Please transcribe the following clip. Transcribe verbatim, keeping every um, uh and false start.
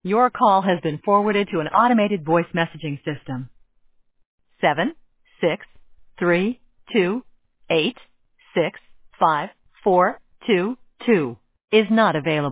Your call has been forwarded to an automated voice messaging system. Seven, six, three, two, eight, six, five, four, two, two is not available.